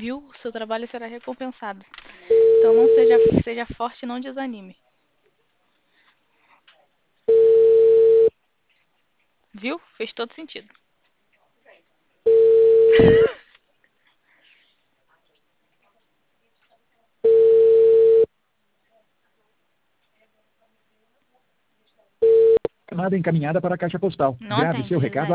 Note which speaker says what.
Speaker 1: viu? O seu trabalho será recompensado. Então não seja forte e não desanime. Viu? Fez todo sentido.
Speaker 2: Chamada encaminhada para a caixa postal.
Speaker 1: Não
Speaker 2: Grave
Speaker 1: atende,
Speaker 2: seu recado.
Speaker 1: José.